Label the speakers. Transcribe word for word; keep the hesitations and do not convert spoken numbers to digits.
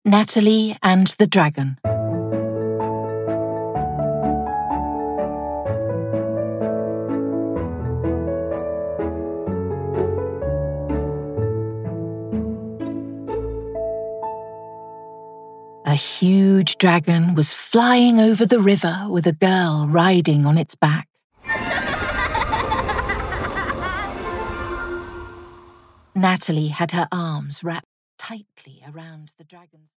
Speaker 1: Natalie and the Dragon. A huge dragon was flying over the river with a girl riding on its back. Natalie had her arms wrapped tightly around the dragon's